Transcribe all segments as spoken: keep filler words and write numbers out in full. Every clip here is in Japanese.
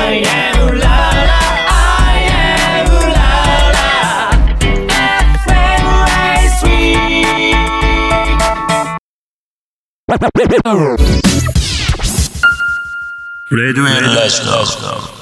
I am ララ I am ララ エフエムエースリーレデュエルラジオ。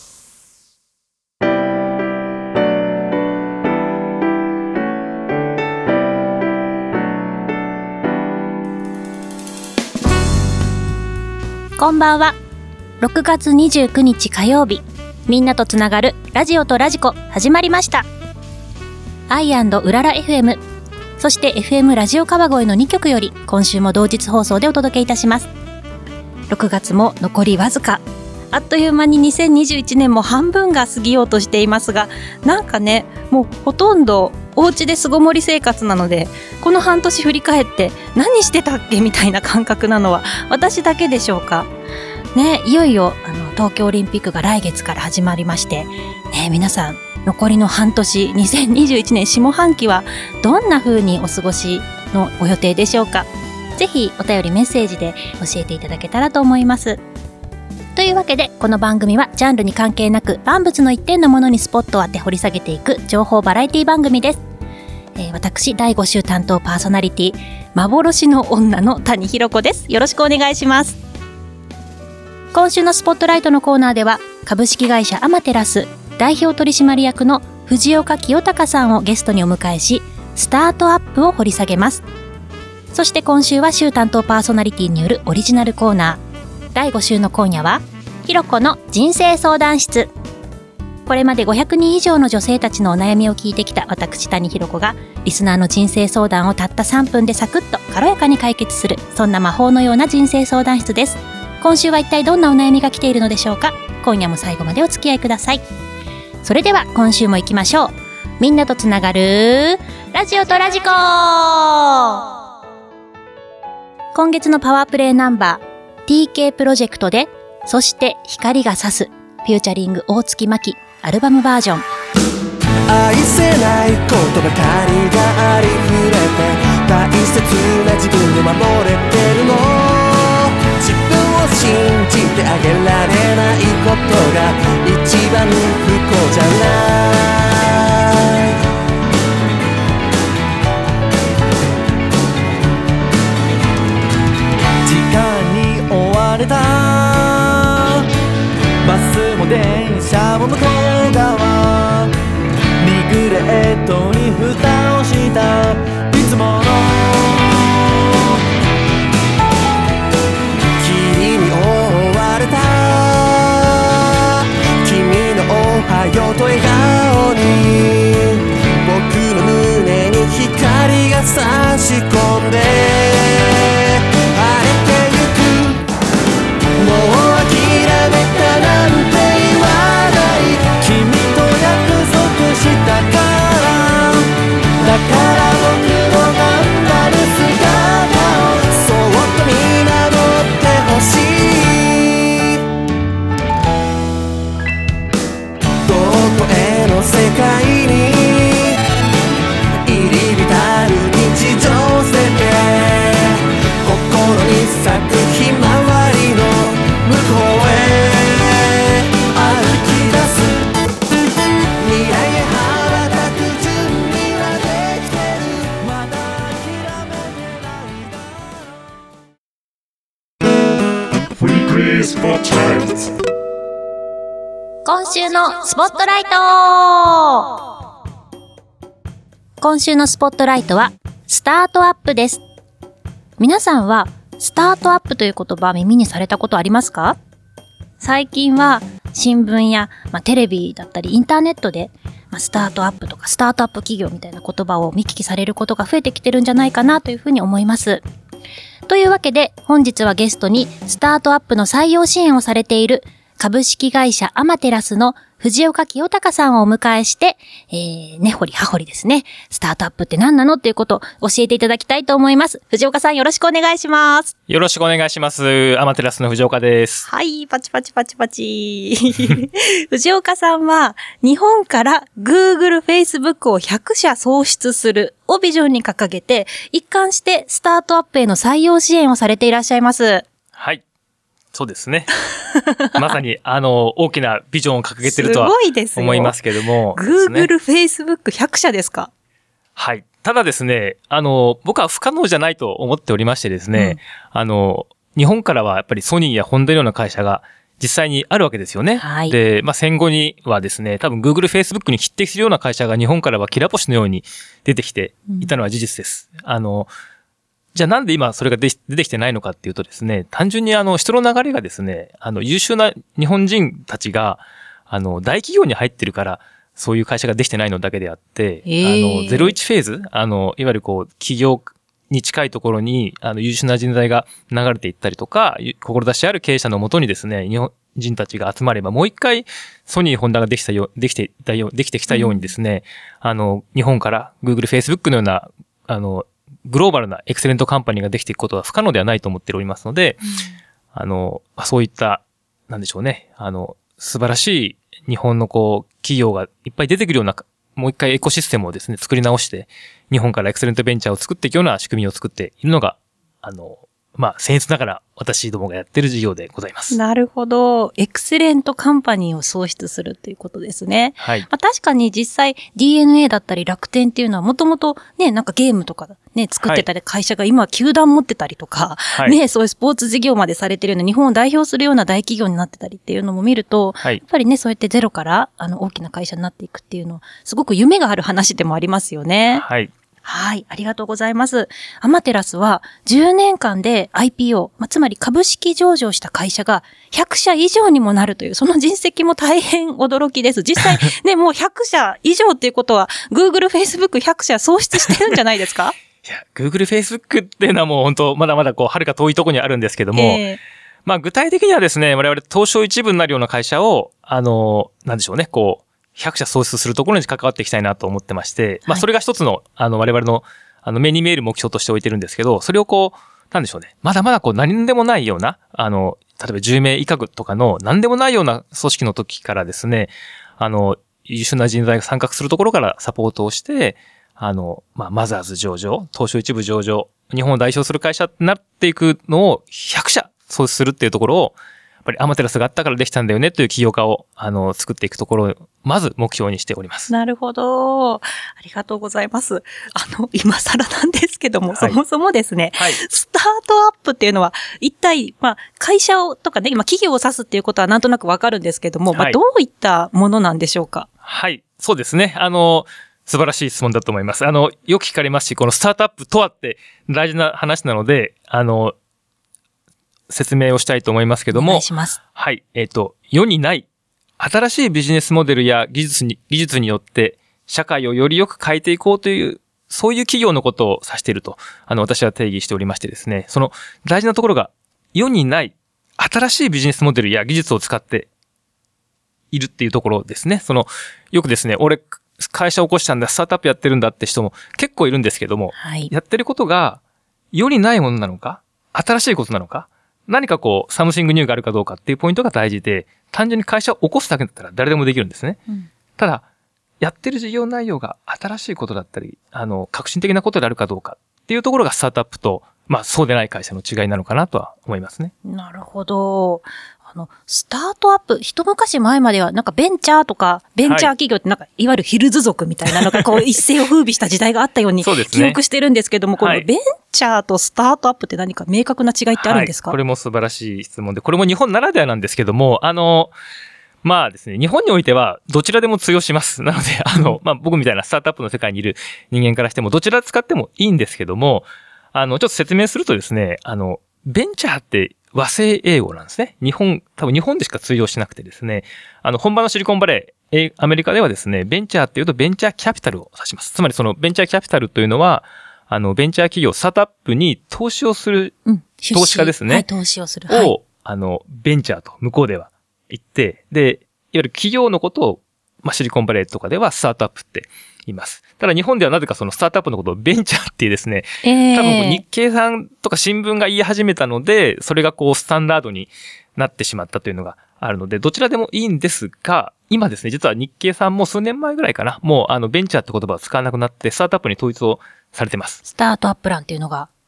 こんばんは。ろくがつにじゅうくにち火曜日、みんなとつながるラジオとラジコ始まりました。アイ&うらら エフエム、そして エフエム ラジオ川越のにきょくより今週も同日放送でお届けいたします。ろくがつも残りわずか。あっという間ににせんにじゅういちねんも半分が過ぎようとしていますが、なんかね、もうほとんどお家で巣ごもり生活なので、この半年振り返って何してたっけみたいな感覚なのは私だけでしょうかね。いよいよあの東京オリンピックが来月から始まりまして、ね、皆さん残りの半年にせんにじゅういちねん下半期はどんな風にお過ごしのご予定でしょうか。ぜひお便りメッセージで教えていただけたらと思います。というわけで、この番組はジャンルに関係なく万物の一点のものにスポットを当て掘り下げていく情報バラエティ番組です。えー、私だいご週担当パーソナリティ幻の女の谷ひろ子です。よろしくお願いします。今週のスポットライトのコーナーでは、株式会社アマテラス代表取締役の藤岡清隆さんをゲストにお迎えし、スタートアップを掘り下げます。そして今週は週担当パーソナリティによるオリジナルコーナー、だいご週の今夜はひろこの人生相談室。これまでごひゃくにん以上の女性たちのお悩みを聞いてきた私谷ひろ子が、リスナーの人生相談をたったさんぷんでサクッと軽やかに解決する、そんな魔法のような人生相談室です。今週は一体どんなお悩みが来ているのでしょうか。今夜も最後までお付き合いください。それでは今週も行きましょう。みんなとつながるラジオとラジコ。今月のパワープレイナンバー ティーケー プロジェクトで、そして光が差すフューチャリング大月真紀アルバムバージョン。 愛せないことばかりがありふれて、大切な自分を守れてるの。自分を信じてあげられないことが一番不幸じゃない。時間に追われたバスも電車も向こう側、リグレートに蓋をしたいつもの霧に覆われた君のおはようと笑顔に、僕の胸に光が差し込んで晴れてゆく。もう諦めたなんて言わない、君と約束したから。だから僕の頑張る姿をそっと見守ってほしい。どこへの世界に入り浸る日常線で、心に咲くひまわりの向こうへ歩き出す。未来へ羽ばたく準備はできてる、まだ諦めてないだ。 フリークリースポットライト。 今週のスポットライト。今週のスポットライトはスタートアップです。皆さんはスタートアップという言葉耳にされたことありますか？最近は新聞や、まあ、テレビだったりインターネットで、まあ、スタートアップとかスタートアップ企業みたいな言葉を見聞きされることが増えてきてるんじゃないかなというふうに思います。というわけで本日はゲストにスタートアップの採用支援をされている株式会社アマテラスの藤岡清隆さんをお迎えして、えー、根掘り葉掘りですね。スタートアップって何なのっていうことを教えていただきたいと思います。藤岡さんよろしくお願いします。 よろしくお願いします。アマテラスの藤岡です。 はい、パチパチパチパチ。藤岡さんは日本から Google、Facebook をひゃくしゃ創出するをビジョンに掲げて、一貫してスタートアップへの採用支援をされていらっしゃいます。 はい。 そうですね。まさに、あの、大きなビジョンを掲げてるとはすごいですよ思いますけども。 Google、Facebook ひゃくしゃですか？ はい。ただですね、あの、僕は不可能じゃないと思っておりましてですね、うん、あの、日本からはやっぱりソニーやホンダのような会社が実際にあるわけですよね。 はい、 で、まあ、戦後にはですね、多分 Google、Facebook に匹敵するような会社が日本からはキラ星のように出てきていたのは事実です。うん、あの、じゃあなんで今それが出てきてないのかっていうとですね、単純にあの人の流れがですね、あの優秀な日本人たちがあの大企業に入ってるからそういう会社ができてないのだけであって、えー、あのゼロイチフェーズ、あのいわゆるこう企業に近いところにあの優秀な人材が流れていったりとか、志ある経営者のもとにですね、日本人たちが集まればもう一回ソニー、ホンダができたよできていたよできてきたようにですね、うん、あの日本から Google、Facebook のようなあのグローバルなエクセレントカンパニーができていくことは不可能ではないと思っておりますので、うん、あの、そういった、なんでしょうね、あの、素晴らしい日本のこう、企業がいっぱい出てくるような、もう一回エコシステムをですね、作り直して、日本からエクセレントベンチャーを作っていくような仕組みを作っているのが、あの、まあ、僭越ながら私どもがやってる事業でございます。 なるほど。エクセレントカンパニーを創出するということですね。 はい。 まあ、確かに実際 ディーエヌエー だったり楽天っていうのはもともとね、なんかゲームとかね、作ってたり会社が今は球団持ってたりとか、はい、ね、そういうスポーツ事業までされてるような日本を代表するような大企業になってたりっていうのも見ると、はい、やっぱりね、そうやってゼロからあの大きな会社になっていくっていうのはすごく夢がある話でもありますよね。 はい。 はい、ありがとうございます。アマテラスはじゅうねんかんで アイピーオー、まあ、つまり株式上場した会社がひゃくしゃ以上にもなるという、その実績も大変驚きです。実際ね、もうひゃくしゃ以上っていうことは Google、Facebook ひゃくしゃ創出してるんじゃないですか？ いや、Google、Facebook っていうのはもう本当まだまだこう、はるか遠いところにあるんですけども、えー、まあ具体的にはですね、我々東証一部になるような会社を、あの、なんでしょうね、こう、ひゃくしゃ創出するところに関わっていきたいなと思ってまして、まあそれが一つの、あの我々の、あの目に見える目標として置いてるんですけど、それをこう、なんでしょうね。まだまだこう何でもないような、あの、例えばじゅうめい以下とかの何でもないような組織の時からですね、あの、優秀な人材が参画するところからサポートをして、あの、まあマザーズ上場、東証一部上場、日本を代表する会社になっていくのをひゃくしゃ創出するっていうところを、やっぱりアマテラスがあったからできたんだよねという起業家を、あの、作っていくところを、まず目標にしております。 なるほど。ありがとうございます。あの、今更なんですけども、はい、そもそもですね、はい、スタートアップっていうのは、一体、まあ、会社をとかね、今企業を指すっていうことはなんとなくわかるんですけども、はい、まあ、どういったものなんでしょうか？ はい。そうですね。あの、素晴らしい質問だと思います。あの、よく聞かれますし、このスタートアップとはって大事な話なので、あの、説明をしたいと思いますけども。 お願いします。 はい。えっと、世にない新しいビジネスモデルや技術に、技術によって社会をよりよく変えていこうという、そういう企業のことを指していると、あの、私は定義しておりましてですね、その大事なところが、世にない新しいビジネスモデルや技術を使っているっていうところですね。その、よくですね、俺、会社を起こしたんだ、スタートアップやってるんだって人も結構いるんですけども、はい、やってることが世にないものなのか、新しいことなのか、何かこう、サムシングニューがあるかどうかっていうポイントが大事で、単純に会社を起こすだけだったら誰でもできるんですね。うん、ただ、やってる事業内容が新しいことだったり、あの、革新的なことであるかどうかっていうところがスタートアップと、まあそうでない会社の違いなのかなとは思いますね。 なるほど。あの、スタートアップ、一昔前まではなんかベンチャーとか、ベンチャー企業ってなんか、いわゆるヒルズ族みたいなのがこう一世を風靡した時代があったように記憶してるんですけども、このベンチャーとスタートアップって何か明確な違いってあるんですか？ はい、これも素晴らしい質問で、これも日本ならではなんですけども、あの、まあですね、日本においてはどちらでも通用します。なので、あの、まあ僕みたいなスタートアップの世界にいる人間からしてもどちら使ってもいいんですけども、あの、ちょっと説明するとですね、あの、ベンチャーって和製英語なんですね。日本、多分日本でしか通用しなくてですね、あの、本場のシリコンバレー、アメリカではですね、ベンチャーっていうとベンチャーキャピタルを指します。つまりそのベンチャーキャピタルというのは、あの、ベンチャー企業、スタートアップに投資をする、うん、投資家ですね。 はい、投資をする。はい、 を、あの、ベンチャーと向こうでは言って、で、いわゆる企業のことを、まあ、シリコンバレーとかではスタートアップって言います。ただ日本ではなぜかそのスタートアップのことをベンチャーっていうですね、えー、多分日経さんとか新聞が言い始めたので、それがこうスタンダードになってしまったというのがあるので、どちらでもいいんですが、今ですね、実は日経さんも数年前ぐらいかな、もうあのベンチャーって言葉を使わなくなってスタートアップに統一をされてます。 スタートアップ欄っていうのが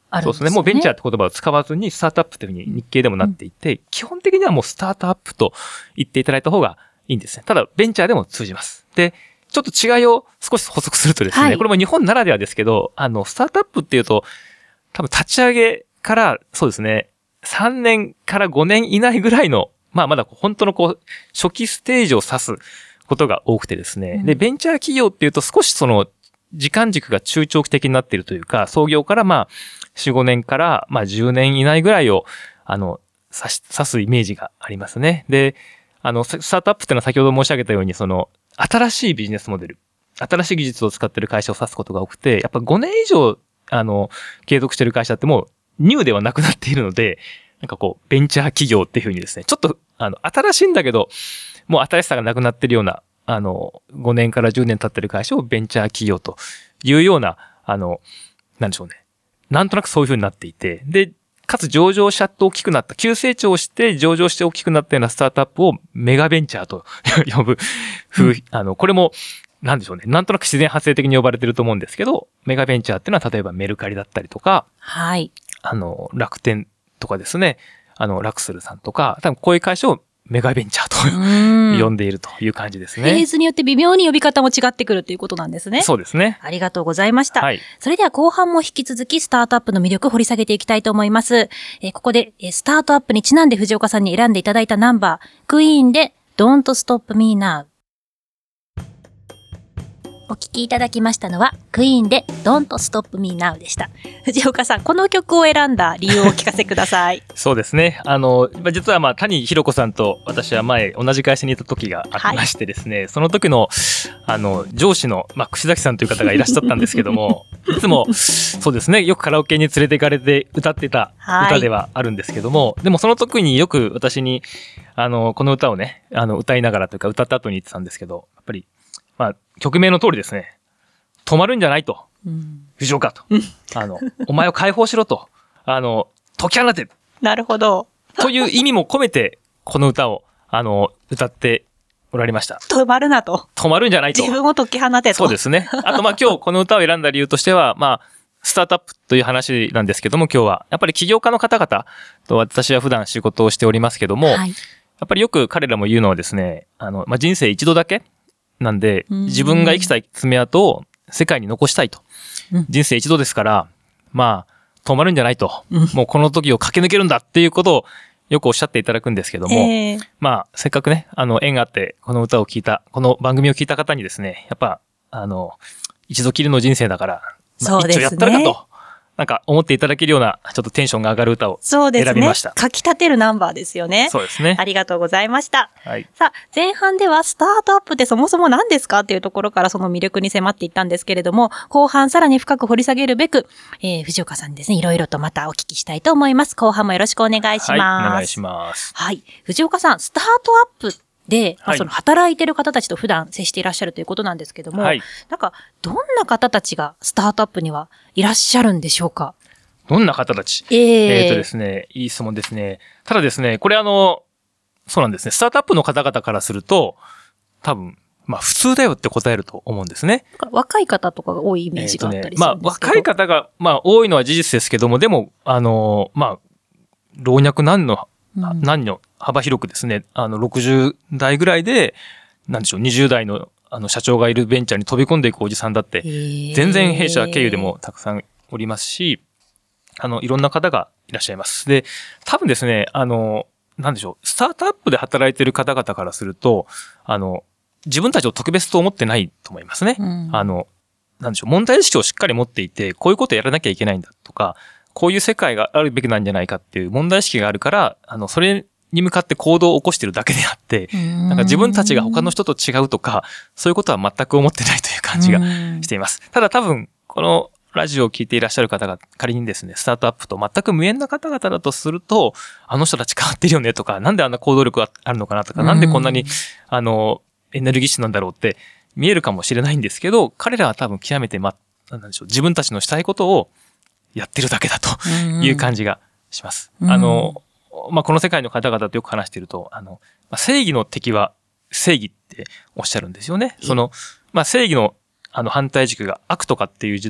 あるんですね。 そうですね。もうベンチャーって言葉を使わずにスタートアップというふうに日経でもなっていて、うん、基本的にはもうスタートアップと言っていただいた方がいいんですね。ただ、ベンチャーでも通じます。で、ちょっと違いを少し補足するとですね、はい、これも日本ならではですけど、あの、スタートアップっていうと、多分立ち上げから、そうですね、さんねんからごねん以内ぐらいの、まあまだ本当のこう、初期ステージを指すことが多くてですね、うん、で、ベンチャー企業っていうと少しその、時間軸が中長期的になっているというか、創業からまあ、よん、ごねんから、まあ、じゅうねん以内ぐらいを、あの、指し、指すイメージがありますね。で、あの、スタートアップっていうのは先ほど申し上げたように、その、新しいビジネスモデル、新しい技術を使っている会社を指すことが多くて、やっぱごねん以上、あの、継続している会社ってもう、ニューではなくなっているので、なんかこう、ベンチャー企業っていうふうにですね、ちょっと、あの、新しいんだけど、もう新しさがなくなっているような、あの、ごねんからじゅうねん経っている会社をベンチャー企業というような、あの、なんでしょうね。なんとなくそういうふうになっていて、で、かつ上場しちゃって大きくなった、急成長して上場して大きくなったようなスタートアップをメガベンチャーと呼ぶ風、うん、あの、これも、なんでしょうね。なんとなく自然発生的に呼ばれてると思うんですけど、メガベンチャーっていうのは例えばメルカリだったりとか、 はい。 あの、楽天とかですね、あの、ラクスルさんとか、多分こういう会社をメガベンチャーと呼んでいるという感じですね。 フェーズによって微妙に呼び方も違ってくるということなんですね。 そうですね。 ありがとうございました。 はい。 それでは後半も引き続きスタートアップの魅力を掘り下げていきたいと思います。えー、ここで、えー、スタートアップにちなんで藤岡さんに選んでいただいたナンバー、クイーンで Don't Stop Me Now。お聴きいただきましたのは、クイーンで Don't Stop Me Now でした。藤岡さん、この曲を選んだ理由をお聞かせください。 そうですね。あの、実はまあ、谷ひろ子さんと私は前、同じ会社にいた時がありましてですね、はい、その時の、あの、上司の、まあ、串崎さんという方がいらっしゃったんですけども、いつも、そうですね、よくカラオケに連れて行かれて歌ってた歌ではあるんですけども、はい、でもその時によく私に、あの、この歌をね、あの、歌いながらというか歌った後に言ってたんですけど、やっぱり、まあ、曲名の通りですね、止まるんじゃないと。うん、藤岡と。あの、お前を解放しろと。あの、解き放て。 なるほど。 という意味も込めて、この歌を、あの、歌っておられました。 止まるなと。 止まるんじゃないと。 自分を解き放てと。 そうですね。あと、まあ今日この歌を選んだ理由としては、まあ、スタートアップという話なんですけども、今日は、やっぱり起業家の方々と私は普段仕事をしておりますけども、はい、やっぱりよく彼らも言うのはですね、あの、まあ人生一度だけなんで、自分が生きた爪痕を世界に残したいと。うん、人生一度ですから、まあ、止まるんじゃないと。うん、もうこの時を駆け抜けるんだっていうことをよくおっしゃっていただくんですけども、えー、まあ、せっかくね、あの、縁があって、この歌を聞いた、この番組を聞いた方にですね、やっぱ、あの、一度きりの人生だから、まあ、一丁やったるかと。なんか思っていただけるような、ちょっとテンションが上がる歌を選びました。 そうですね。かき立てるナンバーですよね。 そうですね。 ありがとうございました。 はい。 さあ、前半ではスタートアップってそもそも何ですかっていうところからその魅力に迫っていったんですけれども、後半さらに深く掘り下げるべく、えー、藤岡さんにですね、いろいろとまたお聞きしたいと思います。後半もよろしくお願いします。はい、 お願いします。 はい。藤岡さん、スタートアップで、まあ、その働いてる方たちと普段接していらっしゃるということなんですけども、はい、なんか、どんな方たちがスタートアップにはいらっしゃるんでしょうか？ どんな方たち？えー、えーとですね、いい質問ですね。ただですね、これあの、そうなんですね。スタートアップの方々からすると、多分、まあ普通だよって答えると思うんですね。 若い方とかが多いイメージがあったりするんですけど、えーとね、 まあ若い方が、まあ多いのは事実ですけども、でも、あの、まあ、老若男女、うん、男女幅広くですね、あの、ろくじゅう代ぐらいで、なんでしょう、にじゅう代のあの社長がいるベンチャーに飛び込んでいくおじさんだって、全然弊社経由でもたくさんおりますし、あの、いろんな方がいらっしゃいます。で、多分ですね、あの、なんでしょう、スタートアップで働いている方々からすると、あの、自分たちを特別と思ってないと思いますね。うん、あの、なんでしょう、問題意識をしっかり持っていて、こういうことやらなきゃいけないんだとか、こういう世界があるべきなんじゃないかっていう問題意識があるから、あの、それに向かって行動を起こしているだけであって、なんか自分たちが他の人と違うとか、そういうことは全く思ってないという感じがしています。ただ多分、この、ラジオを聞いていらっしゃる方が仮にですね、スタートアップと全く無縁な方々だとすると、あの人たち変わってるよねとか、なんであんな行動力があるのかなとか、なんでこんなに、あの、エネルギッシュなんだろうって見えるかもしれないんですけど、彼らは多分極めて、ま、なんでしょう、自分たちのしたいことをやってるだけだという感じがします。あの、まあ、この世界の方々とよく話していると、あの、正義の敵は正義っておっしゃるんですよね。その、まあ、正義のあの反対軸が悪とかっていう時代っ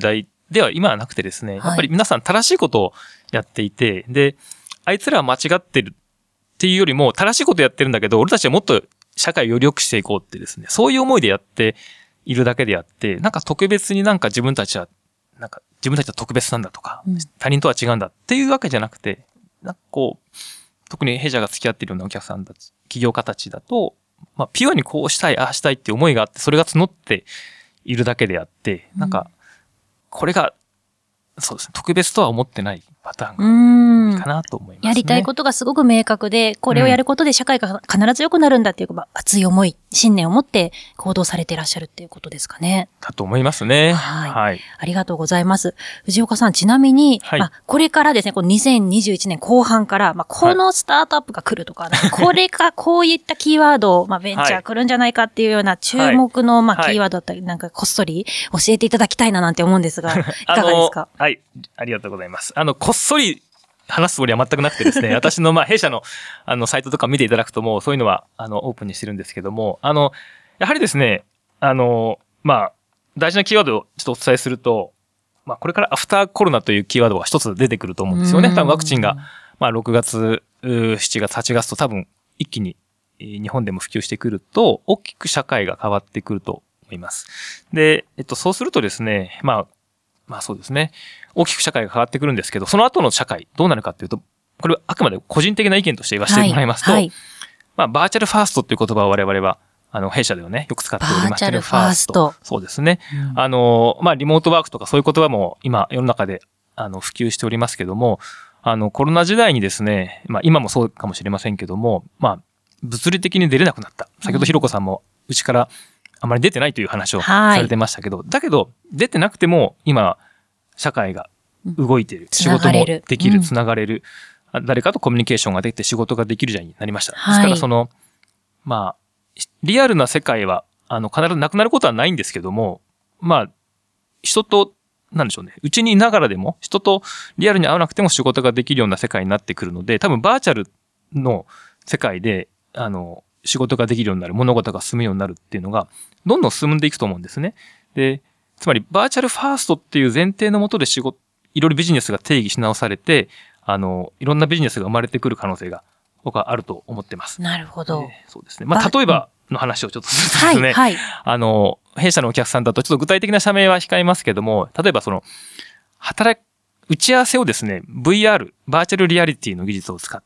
では今はなくてですね、やっぱり皆さん正しいことをやっていて、で、あいつらは間違ってるっていうよりも、正しいことやってるんだけど、俺たちはもっと社会をより良くしていこうってですね、そういう思いでやっているだけであって、なんか特別になんか自分たちは、なんか自分たちは特別なんだとか、うん、他人とは違うんだっていうわけじゃなくて、なんかこう、特に弊社が付き合っているようなお客さんたち、企業家たちだと、まあ、ピュアにこうしたい、ああしたいっていう思いがあって、それが募っているだけであって、なんか、これが、そうですね、特別とは思ってないパターンが多いかなと思いますね。 やりたいことがすごく明確で、これをやることで社会が必ず良くなるんだっていう、まあ、熱い思い、信念を持って行動されていらっしゃるっていうことですかね。 だと思いますね。 はい。はい、ありがとうございます。藤岡さん、ちなみに、はい、まあ、これからですね、このにせんにじゅういちねんこう半から、まあ、このスタートアップが来るとか、はい、これか、こういったキーワードを、まあ、ベンチャー来るんじゃないかっていうような注目の、まあ、キーワードだったり、なんかこっそり教えていただきたいななんて思うんですが、いかがですか？ はい。ありがとうございます。あの、こっそり話すつもりは全くなくてですね、私の、まあ、弊社の、あの、サイトとか見ていただくともう、そういうのは、あの、オープンにしてるんですけども、あの、やはりですね、あの、まあ、大事なキーワードをちょっとお伝えすると、まあ、これからアフターコロナというキーワードが一つ出てくると思うんですよね。多分ワクチンが、まあ、ろくがつ、しちがつ、はちがつと多分、一気に、日本でも普及してくると、大きく社会が変わってくると思います。で、えっと、そうするとですね、まあ、まあそうですね。大きく社会が変わってくるんですけど、その後の社会どうなるかっていうと、これはあくまで個人的な意見として言わせてもらいますと、はいはい、まあバーチャルファーストっていう言葉を我々は、あの、弊社ではね、よく使っております。 バーチャルファースト。 そうですね。うん、あの、まあリモートワークとかそういう言葉も今世の中で、あの、普及しておりますけども、あの、コロナ時代にですね、まあ今もそうかもしれませんけども、まあ、物理的に出れなくなった。先ほどひろこさんも、うちからあまり出てないという話をされてましたけど、はい、だけど、出てなくても今、社会が動いている。うん、仕事もできる、つながれる、うん。誰かとコミュニケーションができて仕事ができるじゃになりました。はい、ですからその、まあ、リアルな世界は、あの、必ずなくなることはないんですけども、まあ、人と、なんでしょうね。うちにいながらでも、人とリアルに会わなくても仕事ができるような世界になってくるので、多分バーチャルの世界で、あの、仕事ができるようになる、物事が進むようになるっていうのが、どんどん進んでいくと思うんですね。で、つまり、バーチャルファーストっていう前提のもとで仕事、いろいろビジネスが定義し直されて、あの、いろんなビジネスが生まれてくる可能性が、僕はあると思ってます。 なるほど。 えー、そうですね。まあ、例えばの話をちょっとするとですね、はいはい、あの、弊社のお客さんだと、ちょっと具体的な社名は控えますけども、例えばその、働き、打ち合わせをですね、ブイアール、バーチャルリアリティの技術を使って、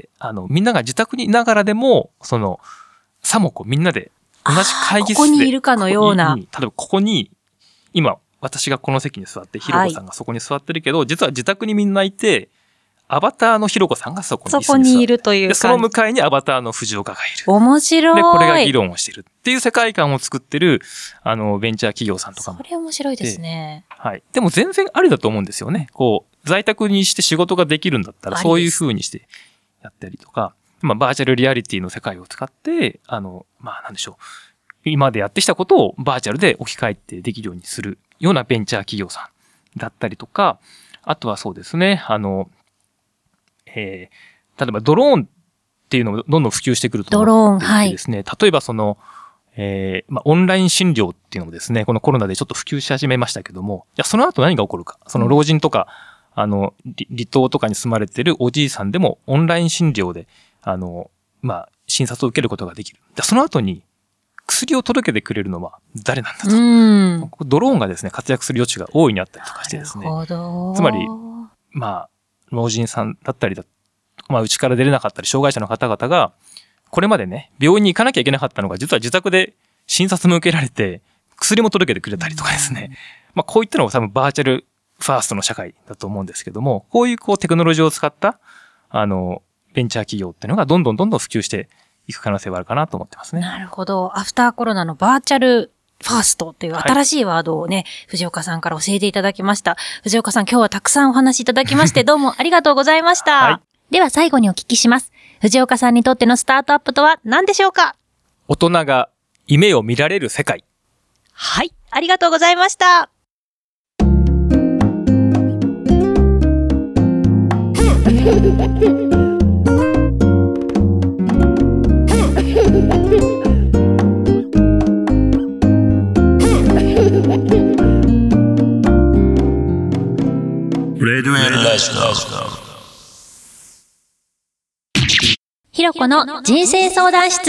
あの、みんなが自宅にいながらでも、その、さもこうみんなで同じ会議室で。 ここにいるかのような。 例えばここに、今、私がこの席に座って、ひろこさんがそこに座ってるけど、はい、実は自宅にみんないて、アバターのひろこさんがそこにいる。 そこにいるというで、その向かいにアバターの藤岡がいる。 面白い。 で、これが議論をしているっていう世界観を作ってる、あの、ベンチャー企業さんとかも。 それ面白いですね。 はい。でも全然ありだと思うんですよね。こう、在宅にして仕事ができるんだったら、そういう風にしてやったりとか、まあ、バーチャルリアリティの世界を使って、あの、まあ、なんでしょう。今までやってきたことをバーチャルで置き換えてできるようにするようなベンチャー企業さんだったりとか、あとはそうですね、あの、えー、例えばドローンっていうのもどんどん普及してくると思っていてですね、ドローン、はい、例えばその、えー、まあ、オンライン診療っていうのもですね、このコロナでちょっと普及し始めましたけども、じゃあその後何が起こるか、その老人とか、うん、あの、離島とかに住まれてるおじいさんでもオンライン診療で、あの、まあ、診察を受けることができる。じゃあその後に、薬を届けてくれるのは誰なんだと。うん、ドローンがですね、活躍する余地が大いにあったりとかしてですね。つまり、まあ、老人さんだったりだ、まあ、うちから出れなかったり、障害者の方々が、これまでね、病院に行かなきゃいけなかったのが、実は自宅で診察も受けられて、薬も届けてくれたりとかですね。うん、まあ、こういったのが多分バーチャルファーストの社会だと思うんですけども、こういうこうテクノロジーを使った、あの、ベンチャー企業っていうのがどんどんどんどん普及していく可能性はあるかなと思ってますね。 なるほど。アフターコロナのバーチャルファーストという新しいワードをね、はい、藤岡さんから教えていただきました。藤岡さん、今日はたくさんお話しいただきまして、どうもありがとうございました。はい、では最後にお聞きします。藤岡さんにとってのスタートアップとは何でしょうか？ 大人が夢を見られる世界。 はい、ありがとうございました。 ラジオ。 ひろこの人生相談室。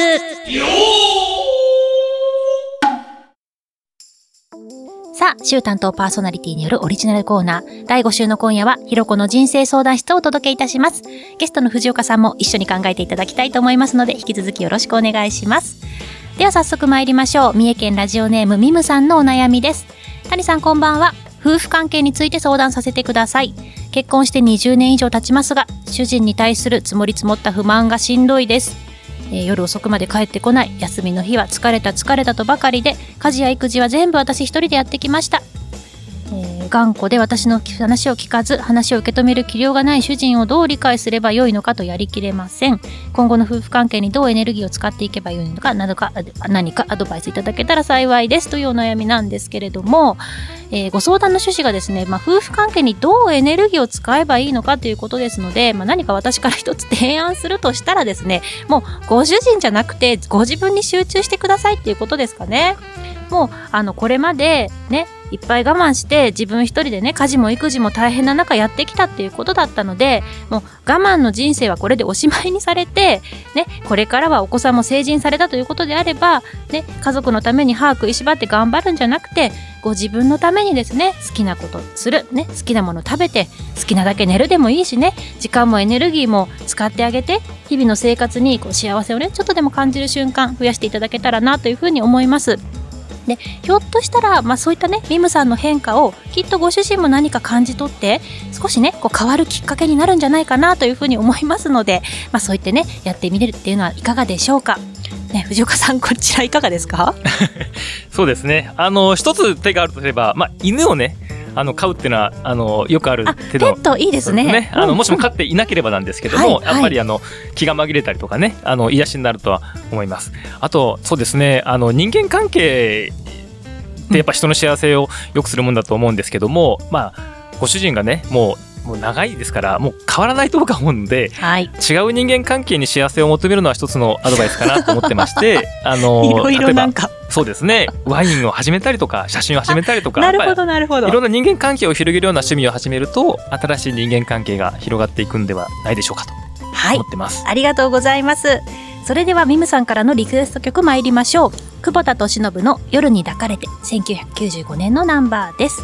さあ、週担当パーソナリティによるオリジナルコーナー、だいご週の今夜は、ひろこの人生相談室をお届けいたします。ゲストの藤岡さんも一緒に考えていただきたいと思いますので、引き続きよろしくお願いします。では早速参りましょう。三重県ラジオネームミムさんのお悩みです。谷さんこんばんは。夫婦関係について相談させてください。結婚してにじゅうねん以上経ちますが、主人に対する積もり積もった不満がしんどいです。えー、夜遅くまで帰ってこない。休みの日は疲れた疲れたとばかりで、家事や育児は全部私一人でやってきました。えー、頑固で私の話を聞かず、話を受け止める器量がない主人をどう理解すればよいのかとやりきれません。今後の夫婦関係にどうエネルギーを使っていけばよいのか、などか何かアドバイスいただけたら幸いですというお悩みなんですけれども、えー、ご相談の趣旨がですね、まあ、夫婦関係にどうエネルギーを使えばいいのかということですので、まあ、何か私から一つ提案するとしたらですね、もうご主人じゃなくてご自分に集中してくださいっていうことですかね。もうあのこれまでね、いっぱい我慢して自分一人でね、家事も育児も大変な中やってきたっていうことだったので、もう我慢の人生はこれでおしまいにされて、ね、これからはお子さんも成人されたということであれば、ね、家族のために歯食いしばって頑張るんじゃなくて、ご自分のためにですね、好きなことする、ね、好きなもの食べて、好きなだけ寝るでもいいしね、時間もエネルギーも使ってあげて、日々の生活にこう幸せをね、ちょっとでも感じる瞬間増やしていただけたらなというふうに思います。で、ひょっとしたら、まあ、そういったね、ミムさんの変化をきっとご主人も何か感じ取って少しね、こう変わるきっかけになるんじゃないかなというふうに思いますので、まあ、そういってね、やってみれるっていうのはいかがでしょうか。ね、藤岡さん、こちらいかがですか？ そうですね、あの一つ手があるとすれば、まあ、犬をね、あの飼うっていうのはあのよくある手のペットいいですね。 ね、あのもしも飼っていなければなんですけども、はいはい、やっぱりあの気が紛れたりとかね、あの癒しになるとは思います。あとそうですね、あの人間関係ってやっぱ人の幸せを良くするもんだと思うんですけども、まあご主人がね、もうもう長いですからもう変わらないと僕は思うので、はい、違う人間関係に幸せを求めるのは一つのアドバイスかなと思ってましてあのいろいろなんかそうですね、ワインを始めたりとか写真を始めたりとか、 なるほどなるほど、 いろんな人間関係を広げるような趣味を始めると新しい人間関係が広がっていくんではないでしょうかと思ってます。 はい、ありがとうございます。それではミムさんからのリクエスト曲参りましょう。久保田利伸の夜に抱かれて、せんきゅうひゃくきゅうじゅうごねんのナンバーです。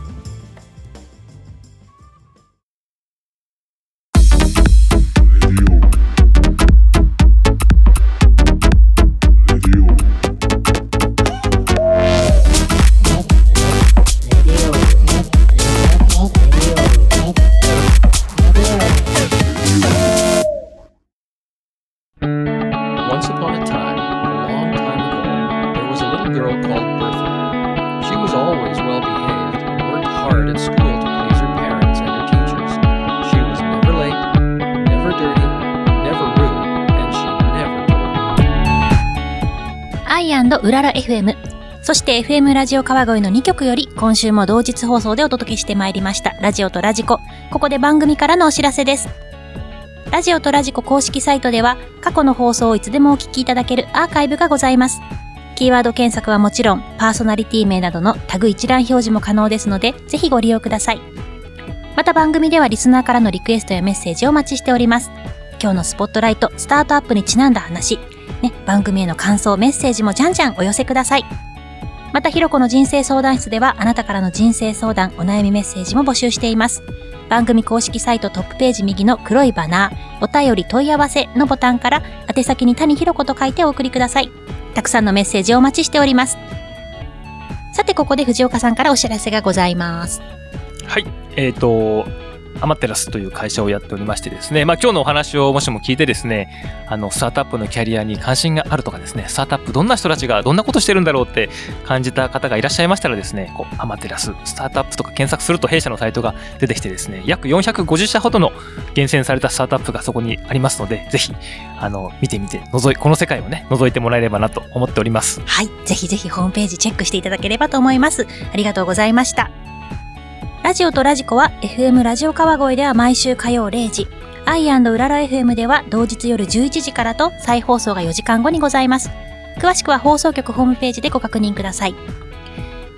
うらら エフエム、 そして エフエム ラジオ川越のにきょくより今週も同日放送でお届けしてまいりましたラジオとラジコ。ここで番組からのお知らせです。ラジオとラジコ公式サイトでは過去の放送をいつでもお聞きいただけるアーカイブがございます。キーワード検索はもちろんパーソナリティ名などのタグ一覧表示も可能ですので、ぜひご利用ください。また番組ではリスナーからのリクエストやメッセージをお待ちしております。今日のスポットライト、スタートアップにちなんだ話ね、番組への感想、メッセージもじゃんじゃんお寄せください。またひろこの人生相談室ではあなたからの人生相談、お悩みメッセージも募集しています。番組公式サイトトップページ右の黒いバナー、お便り問い合わせのボタンから宛先に谷ひろこと書いてお送りください。たくさんのメッセージをお待ちしております。さてここで藤岡さんからお知らせがございます。 はい、えーとアマテラスという会社をやっておりましてですね、まあ今日のお話をもしも聞いてですね、あのスタートアップのキャリアに関心があるとかですね、スタートアップどんな人たちがどんなことしてるんだろうって感じた方がいらっしゃいましたらですね、こうアマテラススタートアップとか検索すると弊社のサイトが出てきてですね、約よんひゃくごじゅっしゃほどの厳選されたスタートアップがそこにありますので、ぜひあの見てみて覗いこの世界をね覗いてもらえればなと思っております。 はい、ぜひぜひホームページチェックしていただければと思います。ありがとうございました。ラジオとラジコは エフエム ラジオ川越では毎週火曜れいじ、アイ&うらら エフエム では同日夜じゅういちじからと再放送がよじかんごにございます。詳しくは放送局ホームページでご確認ください。さて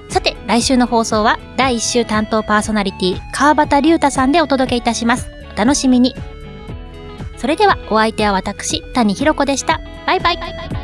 来週の放送はだいいっ週担当パーソナリティ川端龍太さんでお届けいたします。お楽しみに。それではお相手は私谷ひろ子でした。バイバイ。